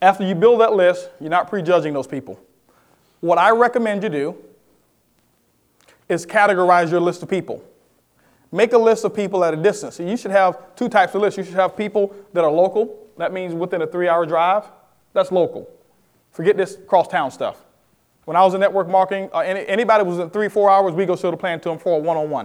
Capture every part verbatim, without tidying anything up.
After you build that list, you're not prejudging those people. What I recommend you do is categorize your list of people. Make a list of people at a distance. So you should have two types of lists. You should have people that are local. That means within a three-hour drive. That's local. Forget this cross-town stuff. When I was in network marketing, uh, any, anybody who was in three, four hours, we go show the plan to them for a one-on-one.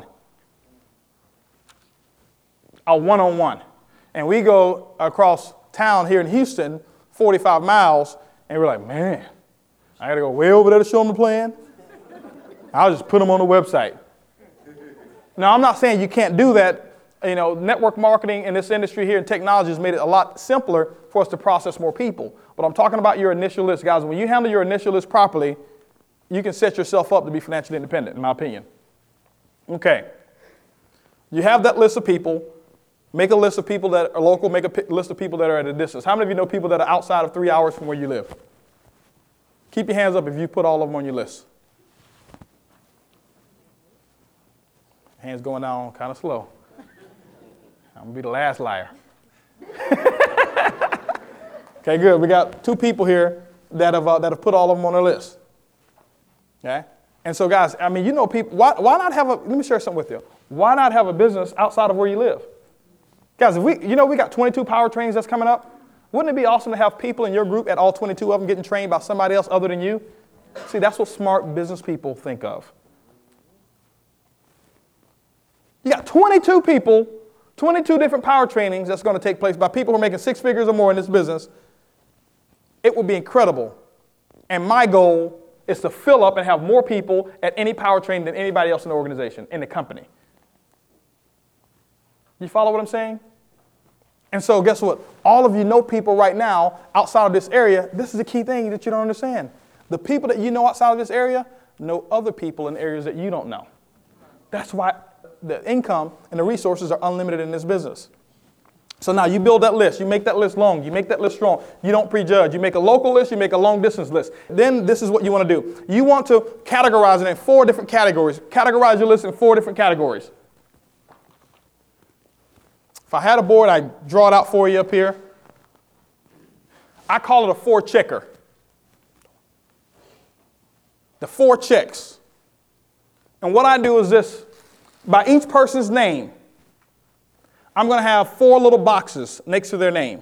A one-on-one. And we go across town here in Houston, forty-five miles, and we're like, man, I got to go way over there to show them the plan. I'll just put them on the website. Now, I'm not saying you can't do that. You know, network marketing in this industry here and technology has made it a lot simpler for us to process more people. But I'm talking about your initial list, guys. When you handle your initial list properly, you can set yourself up to be financially independent, in my opinion. Okay. You have that list of people. Make a list of people that are local. Make a p- list of people that are at a distance. How many of you know people that are outside of three hours from where you live? Keep your hands up if you put all of them on your list. Hands going down kind of slow. I'm going to be the last liar. Okay, good. We got two people here that have, uh, that have put all of them on their list. Okay? And so, guys, I mean, you know people, why, why not have a, let me share something with you. Why not have a business outside of where you live? Guys, if we, you know we got twenty-two power trains that's coming up. Wouldn't it be awesome to have people in your group at all twenty-two of them getting trained by somebody else other than you? See, that's what smart business people think of. You got twenty-two people, twenty-two different power trainings that's going to take place by people who are making six figures or more in this business. It would be incredible. And my goal is to fill up and have more people at any power training than anybody else in the organization, in the company. You follow what I'm saying? And so guess what? All of you know people right now outside of this area. This is the key thing that you don't understand. The people that you know outside of this area know other people in areas that you don't know. That's why the income and the resources are unlimited in this business. So now you build that list. You make that list long. You make that list strong. You don't prejudge. You make a local list. You make a long distance list. Then this is what you want to do. You want to categorize it in four different categories. Categorize your list in four different categories. If I had a board, I'd draw it out for you up here. I call it a four checker. The four checks. And what I do is this. By each person's name, I'm going to have four little boxes next to their name.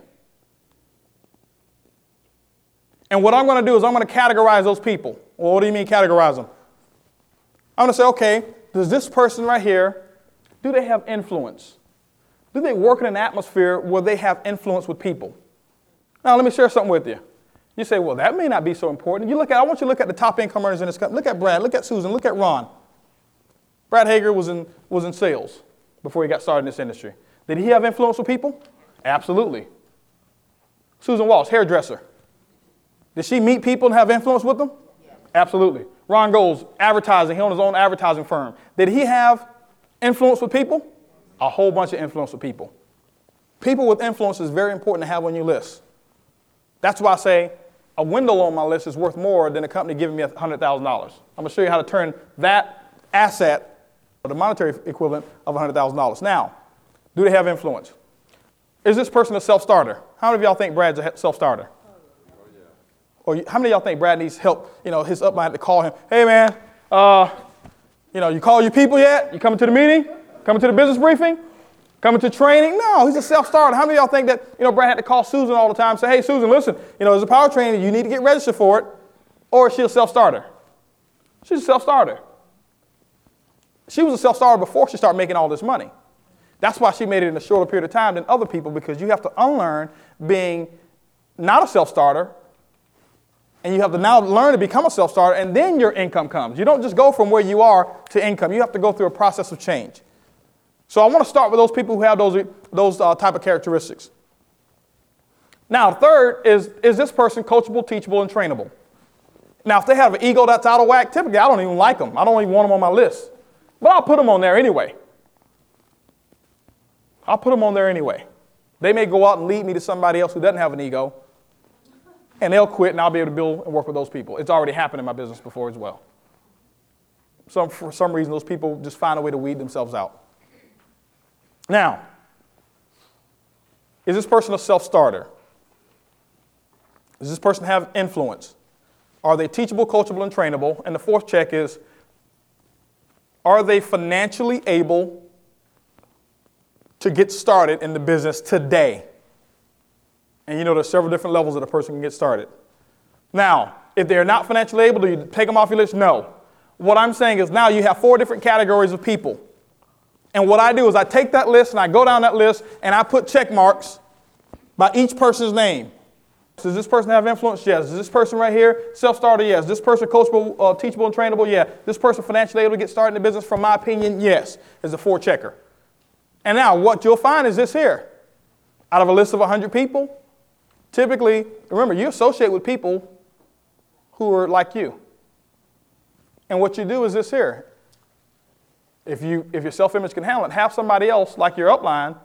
And what I'm going to do is I'm going to categorize those people. Well, what do you mean categorize them? I'm going to say, okay, does this person right here, do they have influence? Do they work in an atmosphere where they have influence with people? Now, let me share something with you. You say, well, that may not be so important. You look at, I want you to look at the top income earners in this company. Look at Brad. Look at Susan. Look at Ron. Brad Hager was in, was in sales before he got started in this industry. Did he have influence with people? Absolutely. Susan Walsh, hairdresser. Did she meet people and have influence with them? Yeah. Absolutely. Ron Goles, advertising. He owned his own advertising firm. Did he have influence with people? A whole bunch of influence with people. People with influence is very important to have on your list. That's why I say a window on my list is worth more than a company giving me one hundred thousand dollars. I'm going to show you how to turn that asset, or the monetary equivalent of one hundred thousand dollars. Now, do they have influence? Is this person a self-starter? How many of y'all think Brad's a self-starter? Oh, yeah. Or how many of y'all think Brad needs help? You know, his upline had to call him. Hey, man, uh, you know, you call your people yet? You coming to the meeting? Coming to the business briefing? Coming to training? No, he's a self-starter. How many of y'all think that, you know, Brad had to call Susan all the time and say, hey, Susan, listen, you know, there's a power training. You need to get registered for it. Or is she a self-starter? She's a self-starter. She was a self-starter before she started making all this money. That's why she made it in a shorter period of time than other people, because you have to unlearn being not a self-starter, and you have to now learn to become a self-starter, and then your income comes. You don't just go from where you are to income. You have to go through a process of change. So I want to start with those people who have those, those uh, type of characteristics. Now, third is, is this person coachable, teachable, and trainable? Now, if they have an ego that's out of whack, typically I don't even like them. I don't even want them on my list. But I'll put them on there anyway. I'll put them on there anyway. They may go out and lead me to somebody else who doesn't have an ego, and they'll quit, and I'll be able to build and work with those people. It's already happened in my business before as well. So for some reason, those people just find a way to weed themselves out. Now, is this person a self-starter? Does this person have influence? Are they teachable, coachable, and trainable? And the fourth check is, are they financially able to get started in the business today? And you know there's several different levels that a person can get started. Now, if they're not financially able, do you take them off your list? No. What I'm saying is now you have four different categories of people. And what I do is I take that list and I go down that list and I put check marks by each person's name. Does this person have influence? Yes. Is this person right here self-starter? Yes. This person coachable, uh, teachable, and trainable? Yeah. This person financially able to get started in the business? From my opinion, yes, is a four checker. And now what you'll find is this here. Out of a list of one hundred people, typically, remember, you associate with people who are like you. And what you do is this here. If, you, if your self-image can handle it, have somebody else like your upline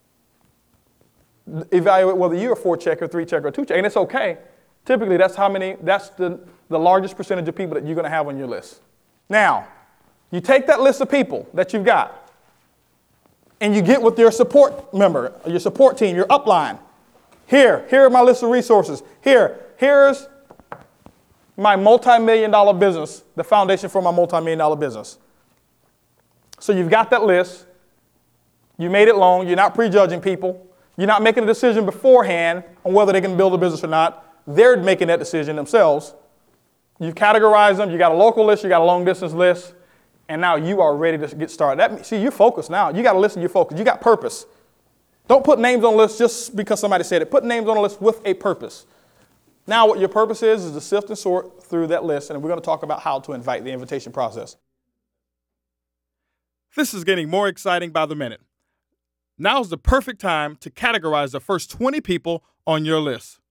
evaluate whether you're a four checker, three checker, or two checker, and it's okay. Typically, that's how many, that's the, the largest percentage of people that you're going to have on your list. Now, you take that list of people that you've got, and you get with your support member, your support team, your upline. Here, here are my list of resources. Here, here's my multi-million dollar business, the foundation for my multi-million dollar business. So you've got that list. You made it long. You're not prejudging people. You're not making a decision beforehand on whether they can build a business or not. They're making that decision themselves. You've categorized them. You got a local list. You got a long distance list. And now you are ready to get started. That, see, you're focused now. You got to listen. You're focused. You got purpose. Don't put names on a list just because somebody said it. Put names on a list with a purpose. Now what your purpose is is to sift and sort through that list. And we're going to talk about how to invite, the invitation process. This is getting more exciting by the minute. Now's the perfect time to categorize the first twenty people on your list.